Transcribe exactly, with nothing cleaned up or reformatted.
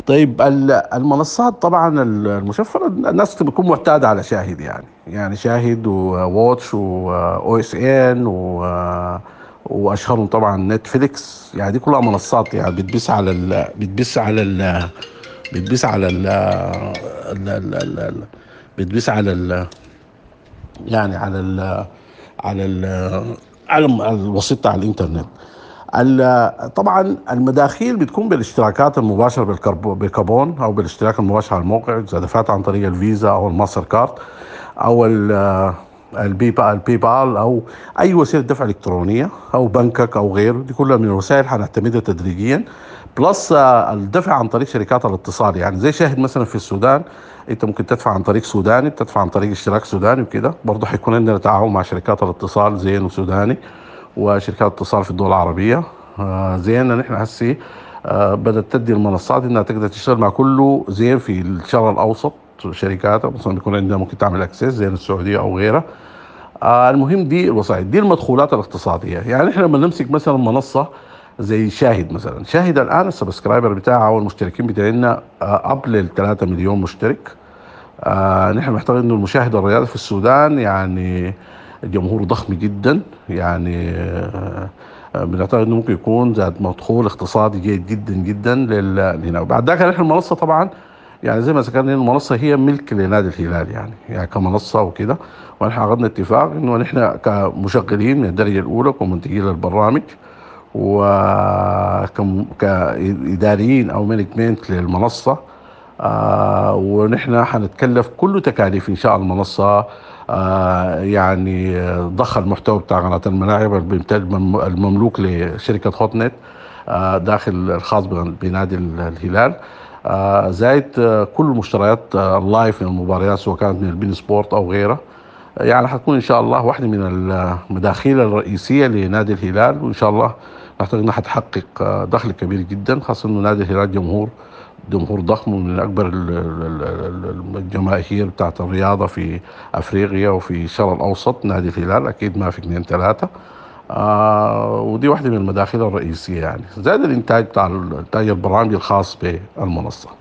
طيب ال- المنصات طبعا المشفرة، الناس بتكون معتادة على شاهد، يعني يعني شاهد وواتش واو اس ان واشهرهم طبعا نتفليكس. يعني دي كلها منصات، يعني بتبث على ال بتبث على ال بتبث على ال ال- ال- ال- ال- بتبث على ال يعني على ال على ال على الم- الوسيط بتاع الانترنت. ال- طبعا المداخيل بتكون بالاشتراكات المباشره بالكربو- بالكربون، او بالاشتراك المباشر على الموقع، اذا دفعت عن طريق الفيزا او الماستر كارد او ال- البي با البي بال او اي وسيله دفع الكترونيه او بنكك او غيره. دي كلها من الوسائل حنعتمدها تدريجيا. بلس آه، الدفع عن طريق شركات الاتصال، يعني زي شاهد مثلا في السودان، انت ممكن تدفع عن طريق سوداني، تدفع عن طريق اشتراك سوداني وكده. برضه حيكون عندنا تعاون مع شركات الاتصال زين وسوداني وشركات اتصال في الدول العربيه. آه زين نحن هسي آه بدات تدي المنصات انها تقدر تشتغل مع كله زين في الشرق الاوسط. شركات مثلا بيكون عندنا ممكن تعمل اكسس زين السعوديه او غيرها. آه المهم دي الوسائط، دي المدخولات الاقتصاديه. يعني احنا لما نمسك مثلا منصه زي شاهد مثلا، شاهد الان السبسكرايبر بتاعها او المشتركين بتاعنا آه قبل ال ثلاثة مليون مشترك. آه نحن محتاج انه المشاهد الرياضي في السودان يعني الجمهور ضخم جدا. يعني آه آه، بنعتقد انه ممكن يكون ذات مدخول اقتصادي جيد جدا جدا لل- لهنا. بعد ذاك نحن المنصه طبعا، يعني زي ما ذكرنا المنصه هي ملك لنادي الهلال، يعني يعني كمنصه وكده. ونحن عقدنا اتفاق انه نحن كمشغلين من الدرجه الاولى كمنتجين للبرامج وكإداريين أو مانجمنت للمنصة. آه ونحن حنتكلف كل تكاليف إنشاء المنصة. آه يعني آه، ضخ المحتوى بتاع قناة الملاعب الممتد- المملوك لشركة هوت نت، آه داخل الخاص بنادي الهلال. آه زائد آه كل مشتريات آه اللايف من المباريات، سواء كانت من البين سبورت أو غيرها. يعني حتكون ان شاء الله واحده من المداخيل الرئيسيه لنادي الهلال. وان شاء الله نعتقد انها حتحقق آه، دخل كبير جدا، خاصه انه نادي الهلال جمهور جمهور ضخم ومن اكبر ال- ال- ال- الجماهير بتاعت الرياضه في افريقيا وفي الشرق الاوسط. نادي الهلال اكيد ما في اثنين ثلاثه. آه ودي واحده من المداخيل الرئيسيه، يعني زائد الانتاج بتاع انتاج البرامج الخاص بالمنصه.